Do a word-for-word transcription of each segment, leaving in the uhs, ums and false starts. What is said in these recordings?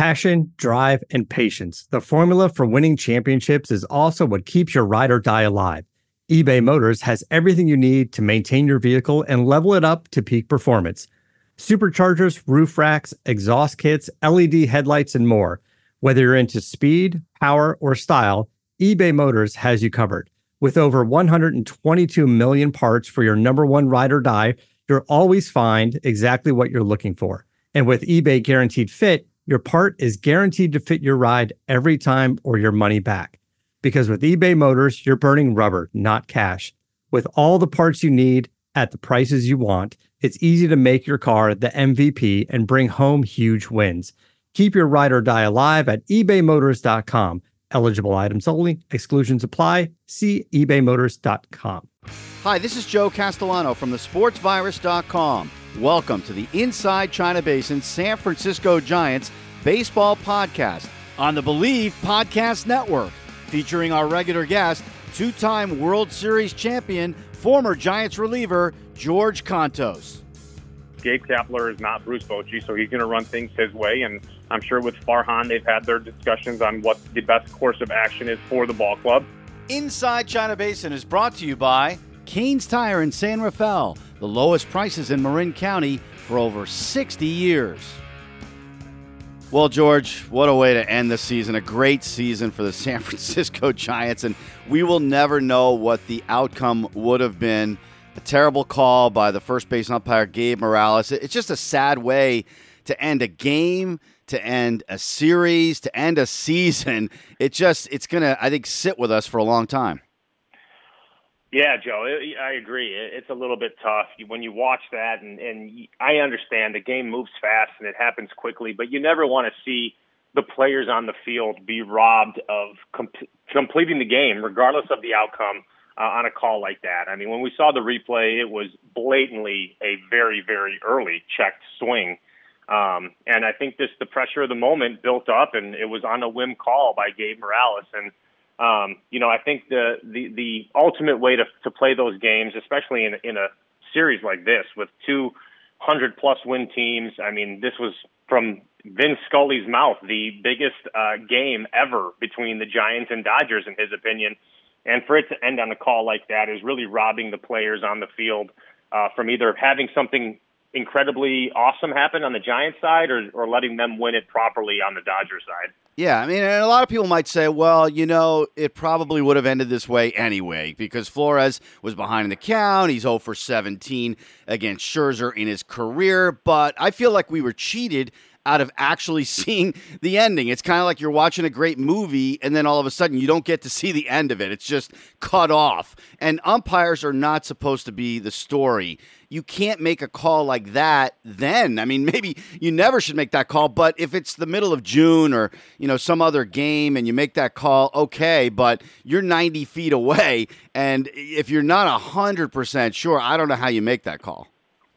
Passion, drive, and patience. The formula for winning championships is also what keeps your ride or die alive. eBay Motors has everything you need to maintain your vehicle and level it up to peak performance. Superchargers, roof racks, exhaust kits, L E D headlights, and more. Whether you're into speed, power, or style, eBay Motors has you covered. With over one hundred twenty-two million parts for your number one ride or die, you'll always find exactly what you're looking for. And with eBay Guaranteed Fit, your part is guaranteed to fit your ride every time or your money back. Because with eBay Motors, you're burning rubber, not cash. With all the parts you need at the prices you want, it's easy to make your car the M V P and bring home huge wins. Keep your ride or die alive at ebay motors dot com. Eligible items only. Exclusions apply. See ebay motors dot com. Hi, this is Joe Castellano from the sports virus dot com. Welcome to the Inside China Basin San Francisco Giants baseball podcast on the Believe Podcast Network, featuring our regular guest, two-time World Series champion, former Giants reliever George Kontos. Gabe Kapler is not Bruce Bochy, so he's going to run things his way, and I'm sure with Farhan, they've had their discussions on what the best course of action is for the ball club. Inside China Basin is brought to you by Kane's Tire in San Rafael, the lowest prices in Marin County for over sixty years. Well, George, what a way to end the season. A great season for the San Francisco Giants, and we will never know what the outcome would have been. A terrible call by the first base umpire, Gabe Morales. It's just a sad way to end a game, to end a series, to end a season. It just, it's going to, I think, sit with us for a long time. Yeah, Joe, I agree. It's a little bit tough when you watch that, and, and I understand the game moves fast and it happens quickly, but you never want to see the players on the field be robbed of com- completing the game, regardless of the outcome, uh, on a call like that. I mean, when we saw the replay, it was blatantly a very, very early checked swing. Um, and I think this, the pressure of the moment built up, and it was on a whim call by Gabe Morales. And Um, you know, I think the, the, the ultimate way to, to play those games, especially in, in a series like this with two hundred plus win teams. I mean, this was from Vin Scully's mouth, the biggest uh, game ever between the Giants and Dodgers, in his opinion. And for it to end on a call like that is really robbing the players on the field uh, from either having something incredibly awesome happen on the Giants side or, or letting them win it properly on the Dodgers side. Yeah, I mean, and a lot of people might say, well, you know, it probably would have ended this way anyway because Flores was behind in the count. He's oh for seventeen against Scherzer in his career. But I feel like we were cheated out of actually seeing the ending. It's kind of like you're watching a great movie and then all of a sudden you don't get to see the end of it. It's just cut off. And umpires are not supposed to be the story. You can't make a call like that then. I mean, maybe you never should make that call, but if it's the middle of June or, you know, some other game and you make that call, okay, but you're ninety feet away, and if you're not one hundred percent sure, I don't know how you make that call.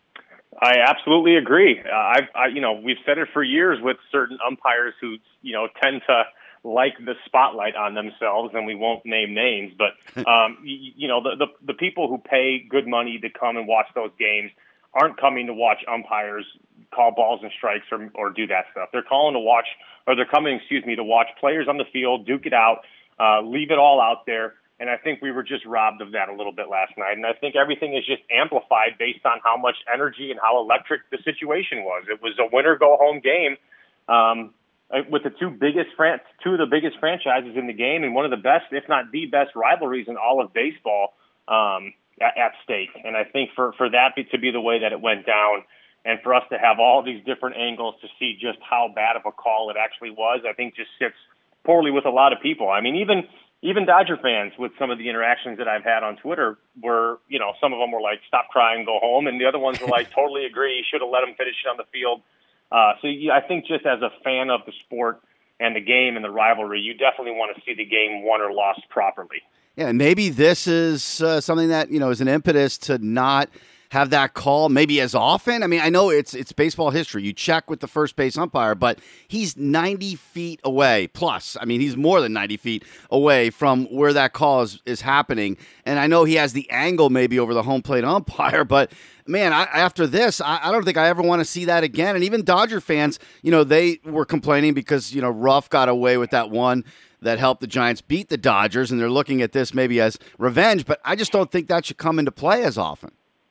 I absolutely agree. Uh, I've, I, you know, we've said it for years with certain umpires who, you know, tend to like the spotlight on themselves, and we won't name names, but, um, you, you know, the, the, the people who pay good money to come and watch those games aren't coming to watch umpires call balls and strikes or, or do that stuff. They're calling to watch, or they're coming, excuse me, to watch players on the field, duke it out, uh, leave it all out there. And I think we were just robbed of that a little bit last night. And I think everything is just amplified based on how much energy and how electric the situation was. It was a winner-go-home game um, with the two biggest fran- two of the biggest franchises in the game and one of the best, if not the best, rivalries in all of baseball um, at, at stake. And I think for, for that be, to be the way that it went down and for us to have all these different angles to see just how bad of a call it actually was, I think just sits poorly with a lot of people. I mean, even – Even Dodger fans, with some of the interactions that I've had on Twitter, were, you know, some of them were like, stop crying, go home. And the other ones were like, totally agree, you should have let him finish it on the field. Uh, so you, I think just as a fan of the sport and the game and the rivalry, you definitely want to see the game won or lost properly. Yeah, and maybe this is uh, something that, you know, is an impetus to not have that call maybe as often? I mean, I know it's it's baseball history. You check with the first base umpire, but he's ninety feet away plus. I mean, he's more than ninety feet away from where that call is, is happening. And I know he has the angle maybe over the home plate umpire, but man, I, after this, I, I don't think I ever want to see that again. And even Dodger fans, you know, they were complaining because, you know, Ruff got away with that one that helped the Giants beat the Dodgers, and they're looking at this maybe as revenge, but I just don't think that should come into play as often.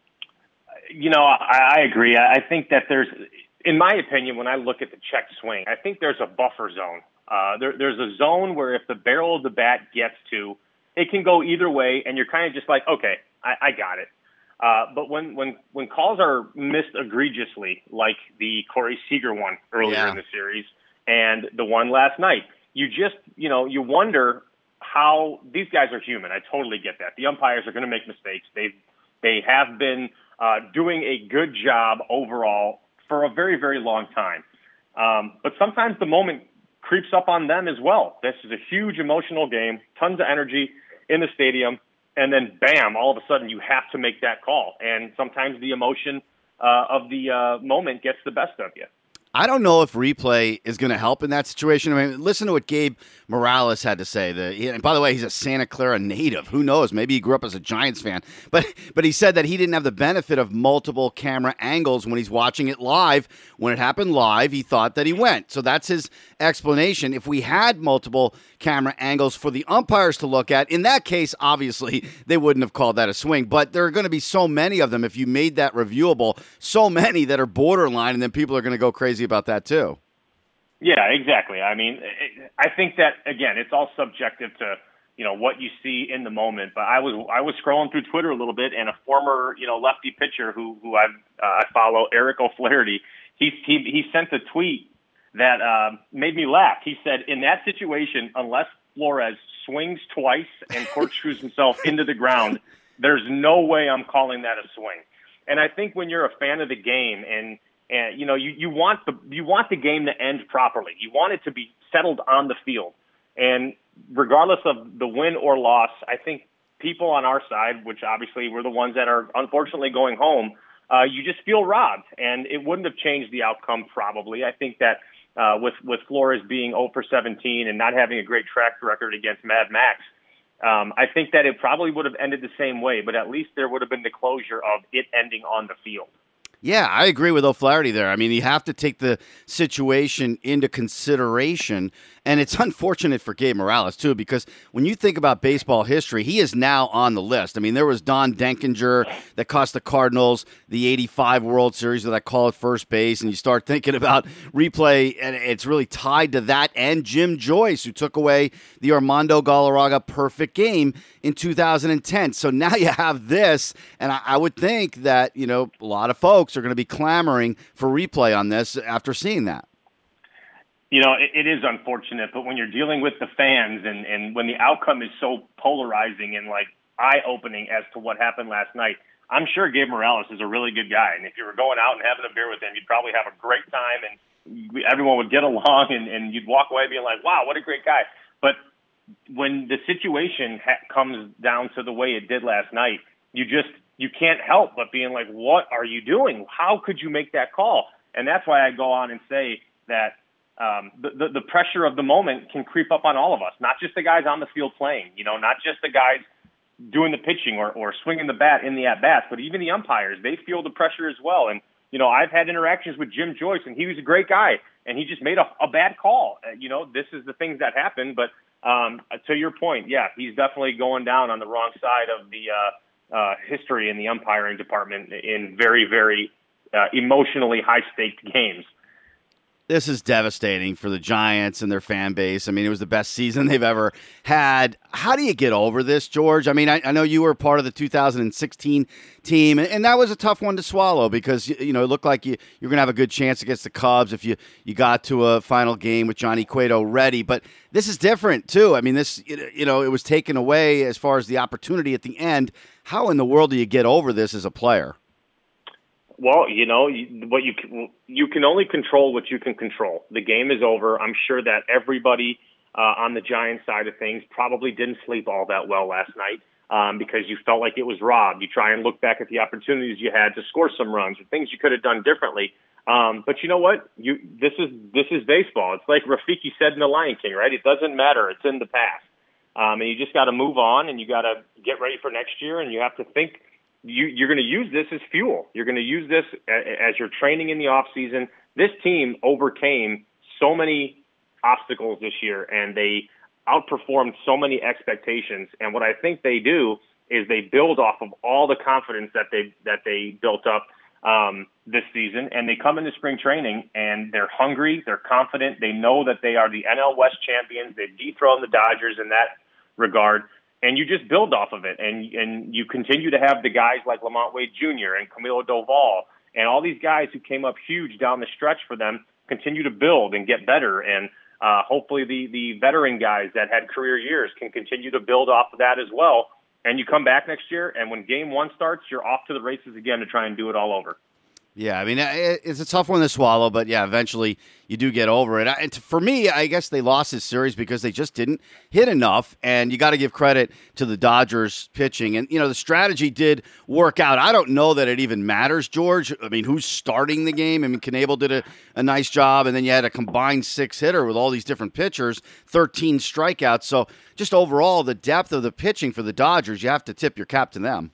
You know, I, I agree. I think that there's, in my opinion, when I look at the check swing, I think there's a buffer zone. Uh, there, there's a zone where if the barrel of the bat gets to, it can go either way, and you're kind of just like, okay, I, I got it. Uh, but when, when, when calls are missed egregiously, like the Corey Seager one earlier yeah. in the series and the one last night, you just, you know, you wonder how these guys are human. I totally get that. The umpires are going to make mistakes. They they have been uh, doing a good job overall for a very, very long time. Um, but sometimes the moment creeps up on them as well. This is a huge emotional game, tons of energy in the stadium, and then bam, all of a sudden you have to make that call. And sometimes the emotion uh, of the uh, moment gets the best of you. I don't know if replay is going to help in that situation. I mean, listen to what Gabe Morales had to say. The, and by the way, he's a Santa Clara native. Who knows? Maybe he grew up as a Giants fan. But but he said that he didn't have the benefit of multiple camera angles when he's watching it live. When it happened live, he thought that he went. So that's his explanation. If we had multiple camera angles for the umpires to look at, in that case, obviously, they wouldn't have called that a swing. But there are going to be so many of them if you made that reviewable, so many that are borderline, and then people are going to go crazy about that too. Yeah, exactly. I mean, I think that, again, it's all subjective to, you know, what you see in the moment. But I was I was scrolling through Twitter a little bit, and a former, you know, lefty pitcher who who I uh, I follow, Eric O'Flaherty, he he he sent a tweet that uh, made me laugh. He said, in that situation, unless Flores swings twice and corkscrews himself into the ground, there's no way I'm calling that a swing. And I think when you're a fan of the game and And you know, you, you want the you want the game to end properly. You want it to be settled on the field. And regardless of the win or loss, I think people on our side, which obviously we're the ones that are unfortunately going home, uh, you just feel robbed. And it wouldn't have changed the outcome probably. I think that uh, with with Flores being zero for seventeen and not having a great track record against Mad Max, um, I think that it probably would have ended the same way. But at least there would have been the closure of it ending on the field. Yeah, I agree with O'Flaherty there. I mean, you have to take the situation into consideration, and it's unfortunate for Gabe Morales, too, because when you think about baseball history, he is now on the list. I mean, there was Don Denkinger that cost the Cardinals the eighty-five World Series with that call at first base, and you start thinking about replay, and it's really tied to that, and Jim Joyce, who took away the Armando Galarraga perfect game in two thousand ten. So now you have this, and I, I would think that, you know, a lot of folks are going to be clamoring for replay on this after seeing that. You know, it, it is unfortunate, but when you're dealing with the fans and, and when the outcome is so polarizing and like eye-opening as to what happened last night, I'm sure Gabe Morales is a really good guy. And if you were going out and having a beer with him, you'd probably have a great time and everyone would get along and, and you'd walk away being like, wow, what a great guy. But when the situation ha- comes down to the way it did last night, you just, you can't help but being like, what are you doing? How could you make that call? And that's why I go on and say that um, the, the, the pressure of the moment can creep up on all of us, not just the guys on the field playing, you know, not just the guys doing the pitching or, or swinging the bat in the at-bats, but even the umpires, they feel the pressure as well. And, you know, I've had interactions with Jim Joyce, and he was a great guy, and he just made a, a bad call. Uh, you know, this is the things that happen. But um, to your point, yeah, he's definitely going down on the wrong side of the uh, Uh, history in the umpiring department in very, very uh, emotionally high-staked games. This is devastating for the Giants and their fan base. I mean, it was the best season they've ever had. How do you get over this, George? I mean, I, I know you were part of the two thousand sixteen team, and, and that was a tough one to swallow because, you know, it looked like you, you're going to have a good chance against the Cubs if you, you got to a final game with Johnny Cueto ready. But this is different, too. I mean, this, you know, it was taken away as far as the opportunity at the end. How in the world do you get over this as a player? Well, you know, what you can, you can only control what you can control. The game is over. I'm sure that everybody uh, on the Giants side of things probably didn't sleep all that well last night. um, because you felt like it was robbed. You try and look back at the opportunities you had to score some runs or things you could have done differently. Um, but you know what? You this is this is baseball. It's like Rafiki said in The Lion King, right? It doesn't matter. It's in the past, um, and you just got to move on, and you got to get ready for next year, and you have to think you, you're going to use this as fuel. You're going to use this as you're training in the off season. This team overcame so many obstacles this year, and they outperformed so many expectations. And what I think they do is they build off of all the confidence that they that they built up Um, this season, and they come into spring training and they're hungry, they're confident, they know that they are the N L West champions, they've dethroned the Dodgers in that regard, and you just build off of it, and and you continue to have the guys like Lamont Wade Junior and Camilo Doval and all these guys who came up huge down the stretch for them continue to build and get better, and uh, hopefully the the veteran guys that had career years can continue to build off of that as well. And you come back next year, and when game one starts, you're off to the races again to try and do it all over. Yeah, I mean, it's a tough one to swallow, but yeah, eventually you do get over it. And for me, I guess they lost this series because they just didn't hit enough, and you got to give credit to the Dodgers pitching. And, you know, the strategy did work out. I don't know that it even matters, George. I mean, who's starting the game? I mean, Knebel did a, a nice job, and then you had a combined six-hitter with all these different pitchers, thirteen strikeouts. So just overall, the depth of the pitching for the Dodgers, you have to tip your cap to them.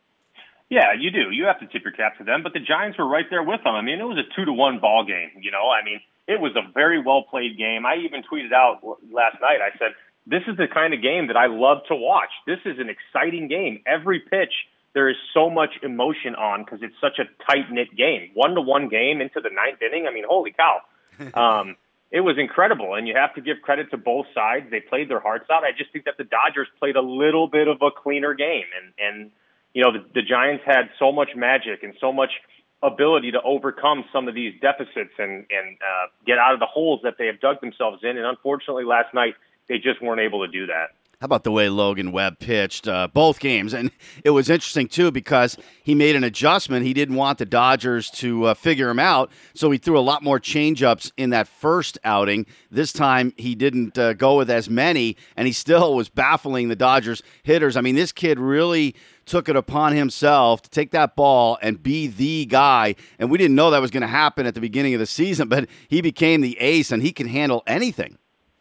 Yeah, you do. You have to tip your cap to them, but the Giants were right there with them. I mean, it was a two to one ball game. You know, I mean, it was a very well played game. I even tweeted out last night. I said, "This is the kind of game that I love to watch. This is an exciting game. Every pitch, there is so much emotion on because it's such a tight knit game. One to one game into the ninth inning. I mean, holy cow!" Um, it was incredible, and you have to give credit to both sides. They played their hearts out. I just think that the Dodgers played a little bit of a cleaner game, and and. You know, the, the Giants had so much magic and so much ability to overcome some of these deficits and, and uh, get out of the holes that they have dug themselves in. And unfortunately, last night, they just weren't able to do that. How about the way Logan Webb pitched uh, both games? And it was interesting, too, because he made an adjustment. He didn't want the Dodgers to uh, figure him out, so he threw a lot more changeups in that first outing. This time, he didn't uh, go with as many, and he still was baffling the Dodgers hitters. I mean, this kid really took it upon himself to take that ball and be the guy. And we didn't know that was going to happen at the beginning of the season, but he became the ace, and he can handle anything.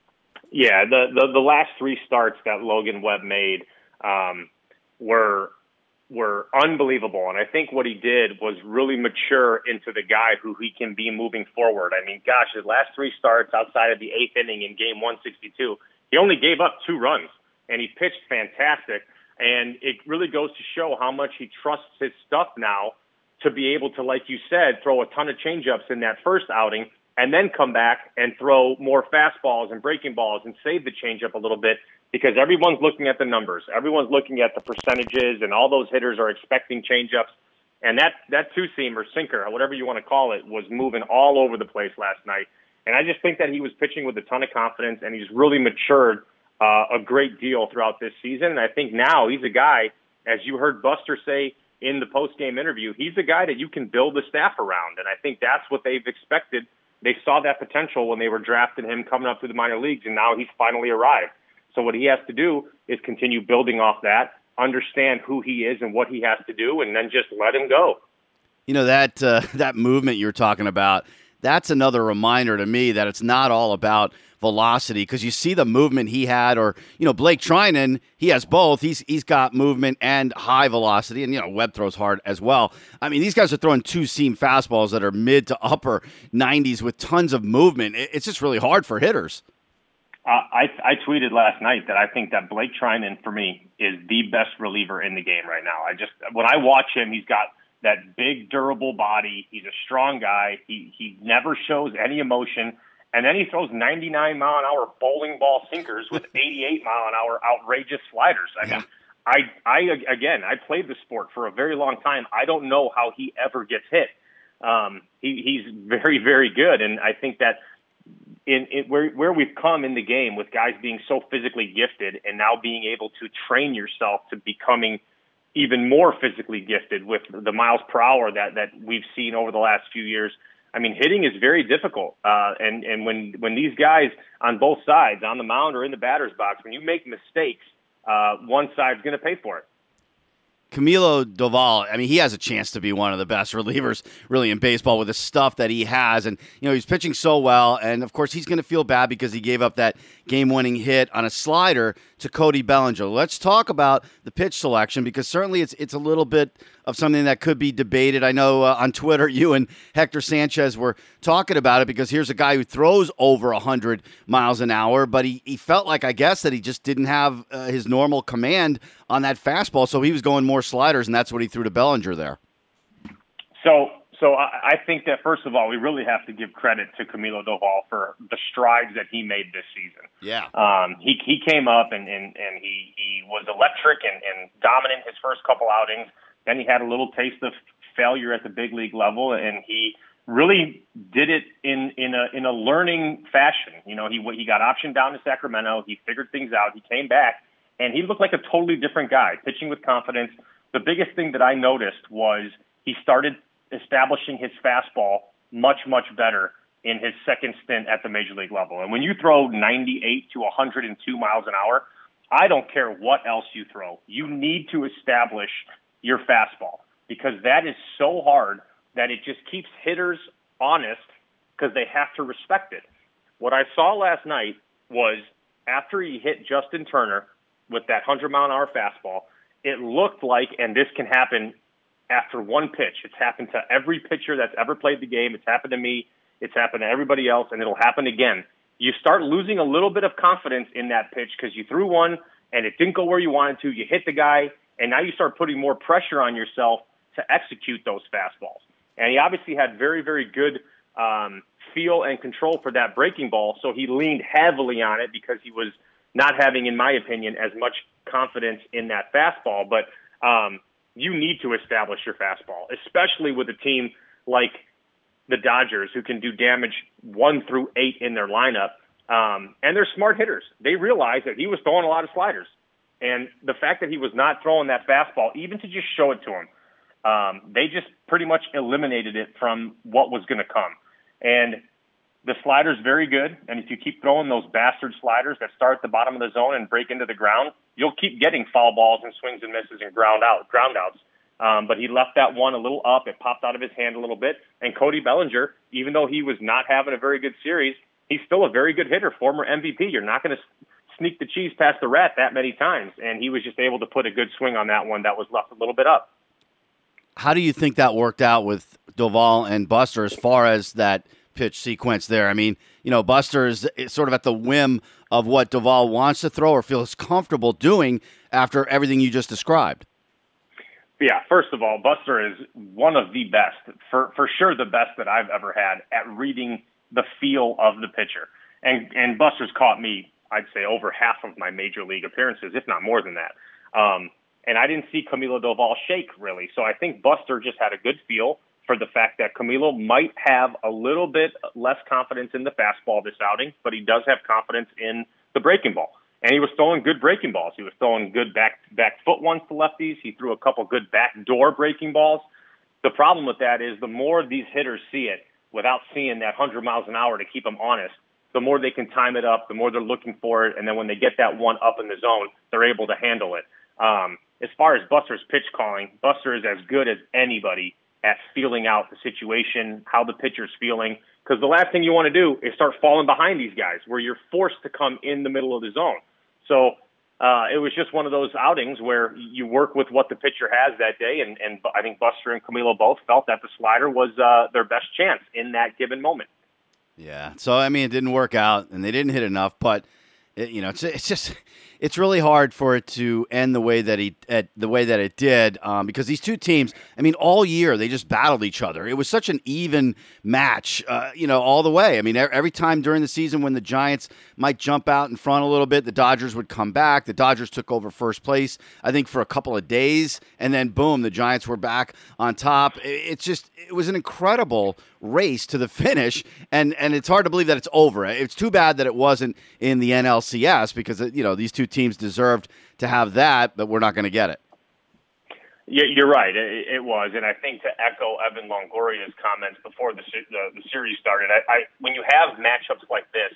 Yeah, the, the, the last three starts that Logan Webb made um, were were unbelievable. And I think what he did was really mature into the guy who he can be moving forward. I mean, gosh, his last three starts outside of the eighth inning in game one sixty-two, he only gave up two runs, and he pitched fantastic. And it really goes to show how much he trusts his stuff now to be able to, like you said, throw a ton of changeups in that first outing and then come back and throw more fastballs and breaking balls and save the changeup a little bit because everyone's looking at the numbers. Everyone's looking at the percentages, and all those hitters are expecting changeups. And that, that two-seam or sinker, or whatever you want to call it, was moving all over the place last night. And I just think that he was pitching with a ton of confidence, and he's really matured uh, a great deal throughout this season. And I think now he's a guy, as you heard Buster say in the post-game interview, he's a guy that you can build the staff around. And I think that's what they've expected. They saw that potential when they were drafting him coming up through the minor leagues, and now he's finally arrived. So what he has to do is continue building off that, understand who he is and what he has to do, and then just let him go. You know, that uh, that movement you're talking about, that's another reminder to me that it's not all about velocity, because you see the movement he had, or, you know, Blake Trinan, he has both. He's He's got movement and high velocity, and, you know, Webb throws hard as well. I mean, these guys are throwing two-seam fastballs that are mid to upper nineties with tons of movement. It's just really hard for hitters. Uh, I, I tweeted last night that I think that Blake Trinan, for me, is the best reliever in the game right now. I just, when I watch him, he's got that big, durable body. He's a strong guy. He he never shows any emotion. And then he throws ninety-nine mile an hour bowling ball sinkers with eighty-eight mile an hour outrageous sliders. I mean, I, I, again, I played the sport for a very long time. I don't know how he ever gets hit. Um, he, he's very, very good. And I think that in, in where, where we've come in the game with guys being so physically gifted and now being able to train yourself to becoming even more physically gifted with the miles per hour that, that we've seen over the last few years. I mean, hitting is very difficult. Uh, and, and when, when these guys on both sides, on the mound or in the batter's box, when you make mistakes, uh, one side's going to pay for it. Camilo Doval, I mean, he has a chance to be one of the best relievers really in baseball with the stuff that he has. And, you know, he's pitching so well. And, of course, he's going to feel bad because he gave up that game-winning hit on a slider to Cody Bellinger. Let's talk about the pitch selection because certainly it's it's a little bit of something that could be debated. I know uh, on Twitter you and Hector Sanchez were talking about it because here's a guy who throws over one hundred miles an hour, but he, he felt like, I guess, that he just didn't have uh, his normal command on that fastball, so he was going more sliders, and that's what he threw to Bellinger there. So so I, I think that, first of all, we really have to give credit to Camilo Doval for the strides that he made this season. Yeah. Um, he he came up, and, and, and he, he was electric and, and dominant his first couple outings. Then he had a little taste of failure at the big league level, and he really did it in, in a in a learning fashion. You know, he he got optioned down to Sacramento. He figured things out. He came back, and he looked like a totally different guy, pitching with confidence. The biggest thing that I noticed was he started establishing his fastball much, much better in his second stint at the major league level. And when you throw ninety-eight to one hundred two miles an hour, I don't care what else you throw. You need to establish your fastball because that is so hard that it just keeps hitters honest because they have to respect it. What I saw last night was after he hit Justin Turner with that one hundred mile an hour fastball, it looked like, and this can happen after one pitch. It's happened to every pitcher that's ever played the game. It's happened to me. It's happened to everybody else, and it'll happen again. You start losing a little bit of confidence in that pitch because you threw one and it didn't go where you wanted to. You hit the guy, and now you start putting more pressure on yourself to execute those fastballs. And he obviously had very, very good um, feel and control for that breaking ball, so he leaned heavily on it because he was not having, in my opinion, as much confidence in that fastball. But um, you need to establish your fastball, especially with a team like the Dodgers who can do damage one through eight in their lineup. Um, and they're smart hitters. They realize that he was throwing a lot of sliders. And the fact that he was not throwing that fastball, even to just show it to him, um, they just pretty much eliminated it from what was going to come. And the slider's very good, and if you keep throwing those bastard sliders that start at the bottom of the zone and break into the ground, you'll keep getting foul balls and swings and misses and ground out, ground outs. Um, but he left that one a little up. It popped out of his hand a little bit. And Cody Bellinger, even though he was not having a very good series, he's still a very good hitter, former M V P. You're not going to sneak the cheese past the rat that many times. And he was just able to put a good swing on that one that was left a little bit up. How do you think that worked out with Doval and Buster as far as that pitch sequence there? I mean, you know, Buster is sort of at the whim of what Doval wants to throw or feels comfortable doing after everything you just described. Yeah, first of all, Buster is one of the best, for for sure the best that I've ever had at reading the feel of the pitcher. And and Buster's caught me, I'd say, over half of my major league appearances, if not more than that. Um, and I didn't see Camilo Doval shake, really. So I think Buster just had a good feel for the fact that Camilo might have a little bit less confidence in the fastball this outing, but he does have confidence in the breaking ball. And he was throwing good breaking balls. He was throwing good back back foot ones to lefties. He threw a couple good backdoor breaking balls. The problem with that is the more these hitters see it without seeing that one hundred miles an hour to keep them honest, the more they can time it up, the more they're looking for it, and then when they get that one up in the zone, they're able to handle it. Um, as far as Buster's pitch calling, Buster is as good as anybody at feeling out the situation, how the pitcher's feeling, because the last thing you want to do is start falling behind these guys where you're forced to come in the middle of the zone. So uh, it was just one of those outings where you work with what the pitcher has that day, and, and I think Buster and Camilo both felt that the slider was uh, their best chance in that given moment. Yeah, so, I mean, it didn't work out, and they didn't hit enough, but, it, you know, it's it's just – it's really hard for it to end the way that he at the way that it did um, because these two teams, I mean, all year they just battled each other. It was such an even match, uh, you know, all the way. I mean, every time during the season when the Giants might jump out in front a little bit, the Dodgers would come back. The Dodgers took over first place, I think, for a couple of days, and then boom, the Giants were back on top. It's just it was an incredible race to the finish, and and it's hard to believe that it's over. It's too bad that it wasn't in the N L C S because, you know, these two teams deserved to have that, but we're not going to get it. Yeah, you're right. It, it was, and I think to echo Evan Longoria's comments before the the, the series started, I, I when you have matchups like this, it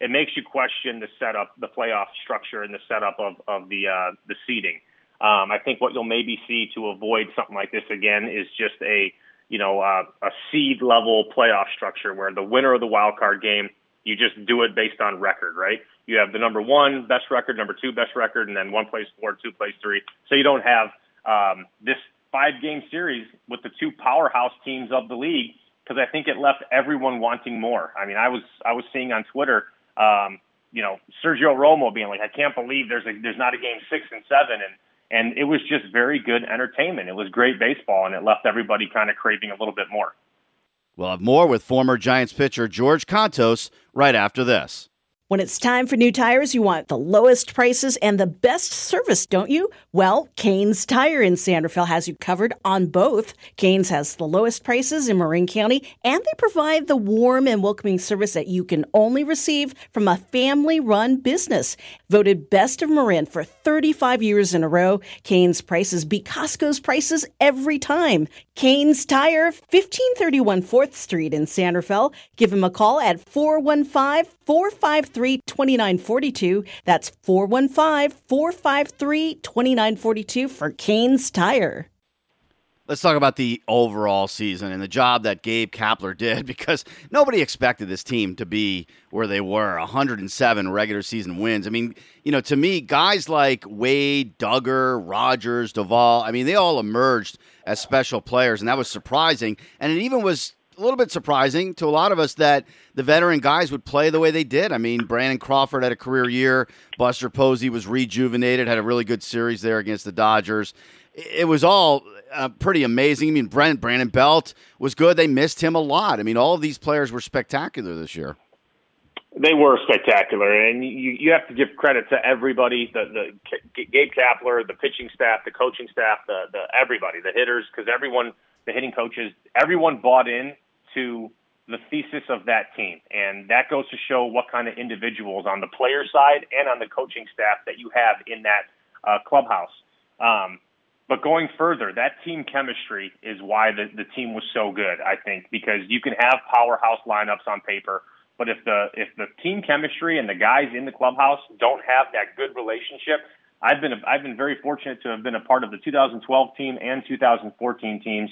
it makes you question the setup, the playoff structure, and the setup of of the uh, the seeding. Um, I think what you'll maybe see to avoid something like this again is just a you know uh, a seed level playoff structure where the winner of the wild card game, you just do it based on record, right? You have the number one best record, number two best record, and then one plays four, two plays three. So you don't have um, this five-game series with the two powerhouse teams of the league, because I think it left everyone wanting more. I mean, I was I was seeing on Twitter, um, you know, Sergio Romo being like, I can't believe there's a, there's not a game six and seven, and and it was just very good entertainment. It was great baseball, and it left everybody kind of craving a little bit more. We'll have more with former Giants pitcher George Kontos right after this. When it's time for new tires, you want the lowest prices and the best service, don't you? Well, Kane's Tire in San Rafael has you covered on both. Kane's has the lowest prices in Marin County, and they provide the warm and welcoming service that you can only receive from a family-run business. Voted best of Marin for thirty-five years in a row, Kane's prices beat Costco's prices every time. Kane's Tire, fifteen thirty-one fourth Street in San Rafael. Give him a call at four one five, four five three, two nine four two. That's four one five, four five three, two nine four two for Kane's Tire. Let's talk about the overall season and the job that Gabe Kapler did, because nobody expected this team to be where they were, one hundred seven regular season wins. I mean, you know, to me, guys like Wade, Duggar, Rogers, Duvall, I mean, they all emerged as special players, and that was surprising. And it even was a little bit surprising to a lot of us that the veteran guys would play the way they did. I mean, Brandon Crawford had a career year. Buster Posey was rejuvenated, had a really good series there against the Dodgers. It was all uh, pretty amazing. I mean, Brent, Brandon Belt was good. They missed him a lot. I mean, all of these players were spectacular this year. They were spectacular, and you, you have to give credit to everybody, the, the Gabe Kapler, the pitching staff, the coaching staff, the, the everybody, the hitters, because everyone, the hitting coaches, everyone bought in to the thesis of that team. And that goes to show what kind of individuals on the player side and on the coaching staff that you have in that uh, clubhouse. Um, but going further, that team chemistry is why the, the team was so good, I think, because you can have powerhouse lineups on paper, but if the if the team chemistry and the guys in the clubhouse don't have that good relationship, I've been I've been very fortunate to have been a part of the two thousand twelve team and two thousand fourteen teams.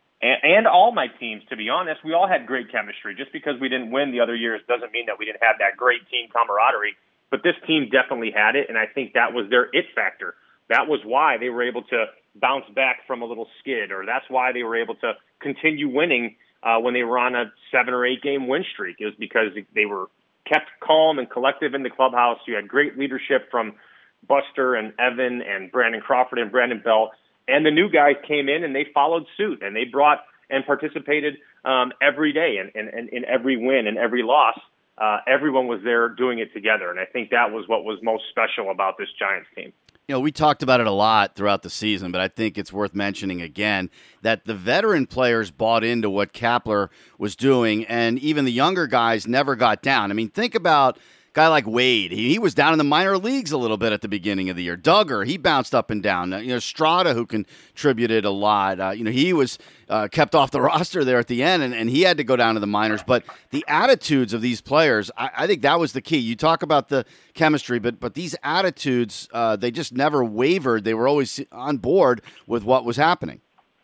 And all my teams, to be honest, we all had great chemistry. Just because we didn't win the other years doesn't mean that we didn't have that great team camaraderie. But this team definitely had it, and I think that was their it factor. That was why they were able to bounce back from a little skid, or that's why they were able to continue winning uh, when they were on a seven or eight game win streak. It was because they were kept calm and collective in the clubhouse. You had great leadership from Buster and Evan and Brandon Crawford and Brandon Belt. And the new guys came in and they followed suit, and they brought and participated um, every day and in, in, in every win and every loss. Uh, everyone was there doing it together, and I think that was what was most special about this Giants team. You know, we talked about it a lot throughout the season, but I think it's worth mentioning again that the veteran players bought into what Kapler was doing, and even the younger guys never got down. I mean, think about a guy like Wade. He, he was down in the minor leagues a little bit at the beginning of the year. Duggar, he bounced up and down. You know, Strada, who contributed a lot. Uh, you know, he was uh, kept off the roster there at the end, and, and he had to go down to the minors. But the attitudes of these players, I, I think that was the key. You talk about the chemistry, but but these attitudes, uh, they just never wavered. They were always on board with what was happening.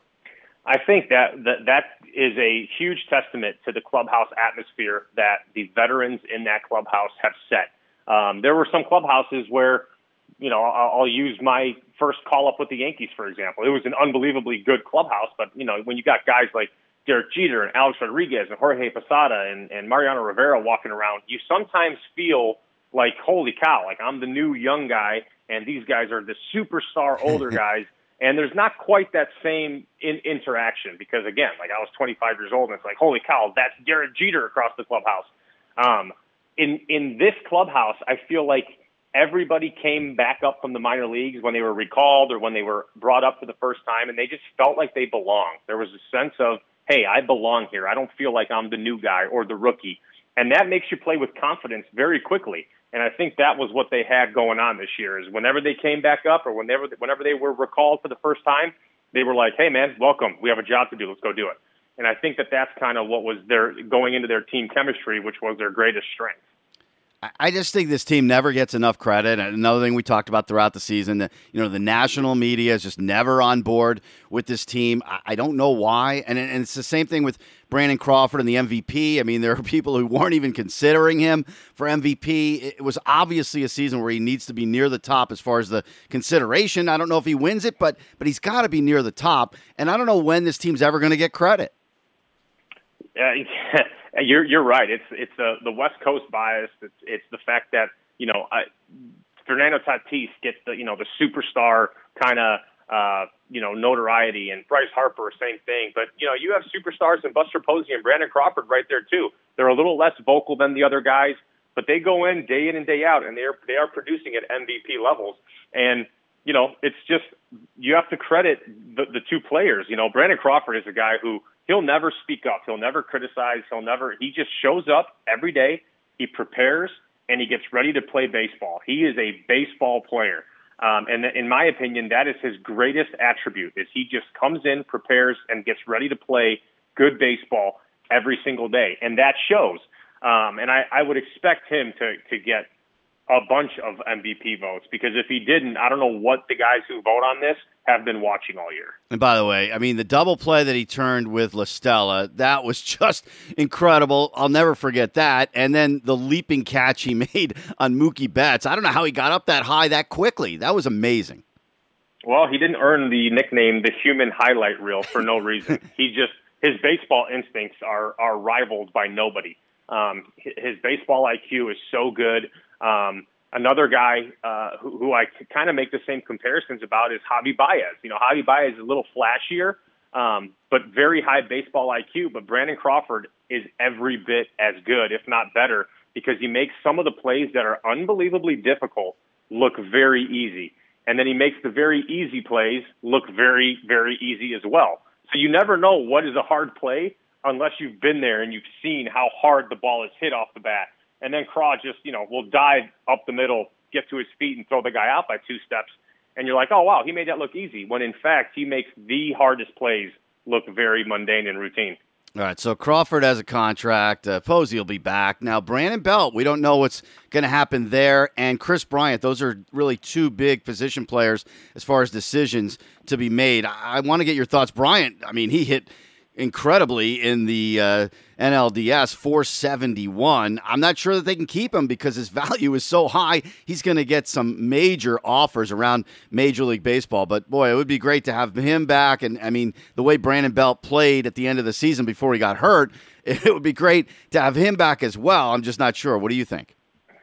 I think that that, that is a huge testament to the clubhouse atmosphere that the veterans in that clubhouse have set. Um, there were some clubhouses where, you know, I'll, I'll use my first call up with the Yankees, for example. It was an unbelievably good clubhouse, but, you know, when you got guys like Derek Jeter and Alex Rodriguez and Jorge Posada and, and Mariano Rivera walking around, you sometimes feel like, holy cow, like I'm the new young guy, and these guys are the superstar older guys. And there's not quite that same in interaction because, again, like I was twenty-five years old, and it's like, holy cow, that's Derek Jeter across the clubhouse. Um, in in this clubhouse, I feel like everybody came back up from the minor leagues when they were recalled or when they were brought up for the first time, and they just felt like they belonged. There was a sense of, hey, I belong here. I don't feel like I'm the new guy or the rookie. And that makes you play with confidence very quickly. And I think that was what they had going on this year is whenever they came back up or whenever whenever they were recalled for the first time, they were like, hey, man, welcome. We have a job to do. Let's go do it. And I think that that's kind of what was their going into their team chemistry, which was their greatest strength. I just think this team never gets enough credit. And another thing we talked about throughout the season, that, you know, the national media is just never on board with this team. I don't know why. And, and it's the same thing with Brandon Crawford and the M V P. I mean, there are people who weren't even considering him for M V P. It was obviously a season where he needs to be near the top as far as the consideration. I don't know if he wins it, but but he's got to be near the top. And I don't know when this team's ever going to get credit. Yeah, you're you're right. It's it's the the West Coast bias. It's it's the fact that you know I, Fernando Tatis gets the you know the superstar kind of uh, you know notoriety, and Bryce Harper, same thing. But you know you have superstars in Buster Posey and Brandon Crawford right there too. They're a little less vocal than the other guys, but they go in day in and day out, and they are they are producing at M V P levels. And you know it's just you have to credit the the two players. You know Brandon Crawford is a guy who. He'll never speak up. He'll never criticize. He'll never, he just shows up every day. He prepares and he gets ready to play baseball. He is a baseball player. Um, and in my opinion, that is his greatest attribute is he just comes in, prepares, and gets ready to play good baseball every single day. And that shows. Um, and I, I would expect him to, to get a bunch of M V P votes because if he didn't, I don't know what the guys who vote on this have been watching all year. And by the way, I mean, the double play that he turned with La Stella, that was just incredible. I'll never forget that. And then the leaping catch he made on Mookie Betts. I don't know how he got up that high that quickly. That was amazing. Well, he didn't earn the nickname the human highlight reel for no reason. He just, his baseball instincts are, are rivaled by nobody. Um, his baseball I Q is so good. Um, another guy uh, who, who I kind of make the same comparisons about is Javi Baez. You know, Javi Baez is a little flashier, um, but very high baseball I Q. But Brandon Crawford is every bit as good, if not better, because he makes some of the plays that are unbelievably difficult look very easy. And then he makes the very easy plays look very, very easy as well. So you never know what is a hard play unless you've been there and you've seen how hard the ball is hit off the bat. And then Craw just, you know, will dive up the middle, get to his feet, and throw the guy out by two steps. And you're like, oh, wow, he made that look easy, when in fact he makes the hardest plays look very mundane and routine. All right, so Crawford has a contract. Uh, Posey will be back. Now, Brandon Belt, we don't know what's going to happen there. And Chris Bryant, those are really two big position players as far as decisions to be made. I, I want to get your thoughts. Bryant, I mean, he hit incredibly in the uh, N L D S, four seventy-one. I'm not sure that they can keep him because his value is so high. He's going to get some major offers around Major League Baseball. But, boy, it would be great to have him back. And, I mean, the way Brandon Belt played at the end of the season before he got hurt, it would be great to have him back as well. I'm just not sure. What do you think?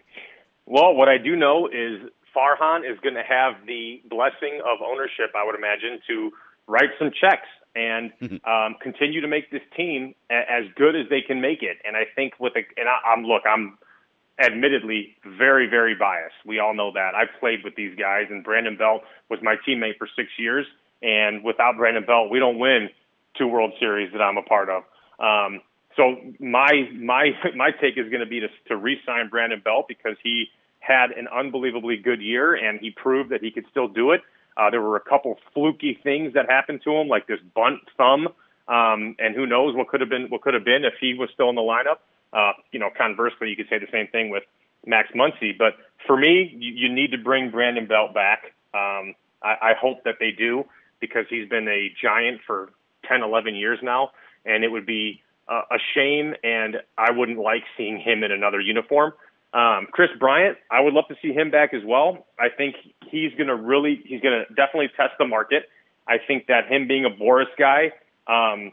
Well, what I do know is Farhan is going to have the blessing of ownership, I would imagine, to write some checks and um, continue to make this team a- as good as they can make it. And I think with a, and I, I'm look, I'm admittedly very, very biased. We all know that. I played with these guys, and Brandon Belt was my teammate for six years. And without Brandon Belt, we don't win two World Series that I'm a part of. Um, so my my my take is going to be to to re-sign Brandon Belt because he had an unbelievably good year, and he proved that he could still do it. Uh, there were a couple fluky things that happened to him, like this bunt thumb, um, and who knows what could have been what could have been if he was still in the lineup. Uh, you know, conversely, you could say the same thing with Max Muncy. But for me, you, you need to bring Brandon Belt back. Um, I, I hope that they do because he's been a Giant for ten, eleven years now, and it would be uh, a shame, and I wouldn't like seeing him in another uniform. Um, Chris Bryant, I would love to see him back as well. I think he's going to really, he's going to definitely test the market. I think that him being a Boris guy, um,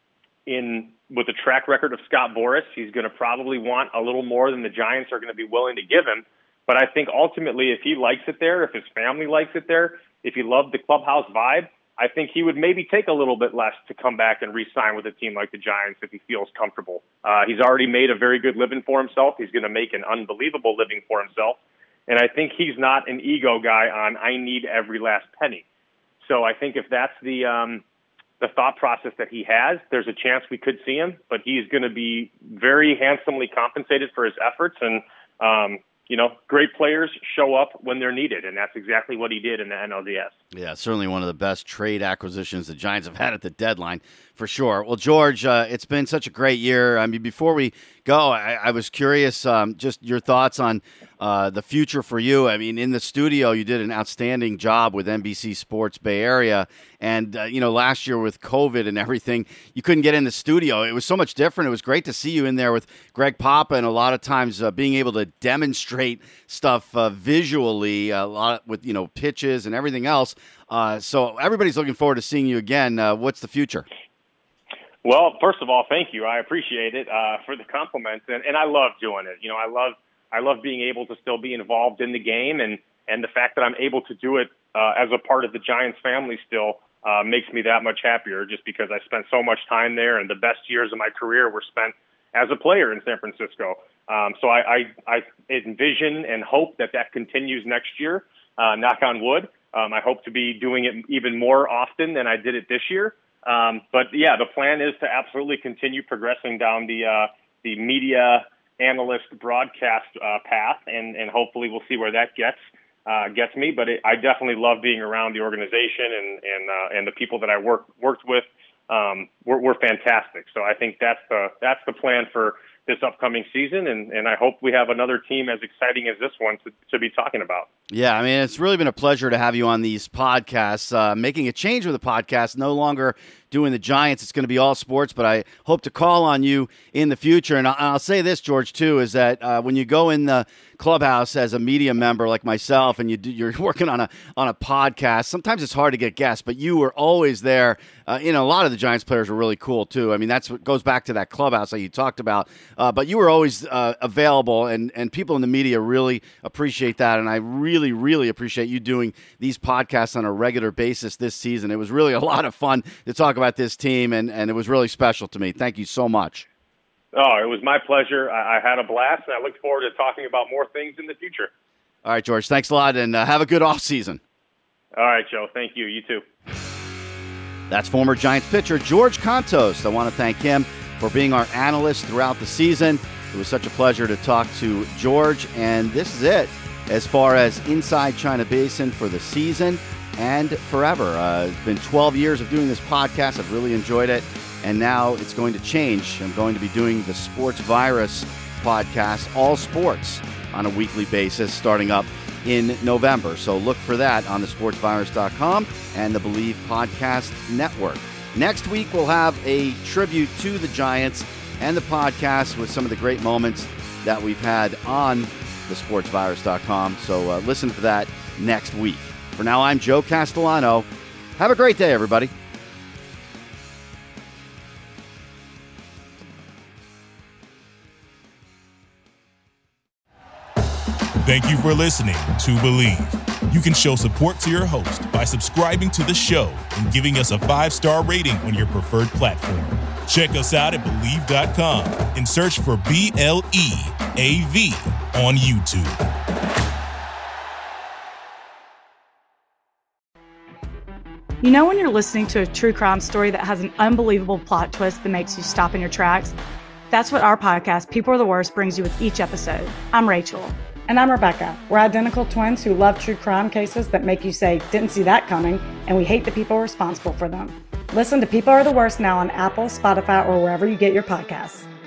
in with the track record of Scott Boras, he's going to probably want a little more than the Giants are going to be willing to give him. But I think ultimately, if he likes it there, if his family likes it there, if he loved the clubhouse vibe, I think he would maybe take a little bit less to come back and re-sign with a team like the Giants if he feels comfortable. Uh, he's already made a very good living for himself. He's going to make an unbelievable living for himself. And I think he's not an ego guy on, I need every last penny. So I think if that's the um, the thought process that he has, there's a chance we could see him. But he's going to be very handsomely compensated for his efforts. And, um, you know, great players show up when they're needed. And that's exactly what he did in the N L D S. Yeah, certainly one of the best trade acquisitions the Giants have had at the deadline, for sure. Well, George, uh, it's been such a great year. I mean, before we go, I, I was curious, um, just your thoughts on uh, the future for you. I mean, in the studio, you did an outstanding job with N B C Sports Bay Area. And, uh, you know, last year with COVID and everything, you couldn't get in the studio. It was so much different. It was great to see you in there with Greg Papa, and a lot of times uh, being able to demonstrate stuff uh, visually, a lot with, you know, pitches and everything else. Uh, so everybody's looking forward to seeing you again. Uh, what's the future? Well, first of all, thank you. I appreciate it uh, for the compliments, and, and I love doing it. You know, I love I love being able to still be involved in the game, and, and the fact that I'm able to do it uh, as a part of the Giants family still uh, makes me that much happier, just because I spent so much time there, and the best years of my career were spent as a player in San Francisco. Um, so I, I, I envision and hope that that continues next year, uh, knock on wood. Um, I hope to be doing it even more often than I did it this year. Um, but yeah, the plan is to absolutely continue progressing down the uh, the media analyst broadcast uh, path, and, and hopefully we'll see where that gets uh, gets me. But it, I definitely love being around the organization, and and uh, and the people that I work worked with. Um, we're, we're fantastic. So I think that's the that's the plan for this upcoming season, and, and I hope we have another team as exciting as this one to, to be talking about. Yeah, I mean, it's really been a pleasure to have you on these podcasts, uh, making a change with the podcast, no longer doing the Giants. It's going to be all sports, but I hope to call on you in the future. And I'll, I'll say this, George, too, is that uh, when you go in the clubhouse as a media member like myself, and you do, you're working on a on a podcast, sometimes it's hard to get guests, but you were always there. Uh, you know, a lot of the Giants players were really cool, too. I mean, that's what goes back to that clubhouse that you talked about. Uh, but you were always uh, available, and, and people in the media really appreciate that. And I really, really appreciate you doing these podcasts on a regular basis this season. It was really a lot of fun to talk about this team, and, and it was really special to me. Thank you so much. Oh, it was my pleasure. I, I had a blast, and I look forward to talking about more things in the future. All right, George, thanks a lot, and uh, have a good offseason. All right, Joe. Thank you. You too. That's former Giants pitcher George Kontos. I want to thank him for being our analyst throughout the season. It was such a pleasure to talk to George, and this is it as far as Inside China Basin for the season and forever. Uh, it's been twelve years of doing this podcast. I've really enjoyed it, and now it's going to change. I'm going to be doing the Sports Virus podcast, all sports, on a weekly basis starting up in November. So look for that on the sports virus dot com and the Believe Podcast Network. Next week, we'll have a tribute to the Giants and the podcast with some of the great moments that we've had on the sports virus dot com. So uh, listen for that next week. For now, I'm Joe Castellano. Have a great day, everybody. Thank you for listening to Believe. You can show support to your host by subscribing to the show and giving us a five-star rating on your preferred platform. Check us out at Believe dot com and search for B L E A V on YouTube. You know when you're listening to a true crime story that has an unbelievable plot twist that makes you stop in your tracks? That's what our podcast, People Are the Worst, brings you with each episode. I'm Rachel. And I'm Rebecca. We're identical twins who love true crime cases that make you say, didn't see that coming, and we hate the people responsible for them. Listen to People Are the Worst now on Apple, Spotify, or wherever you get your podcasts.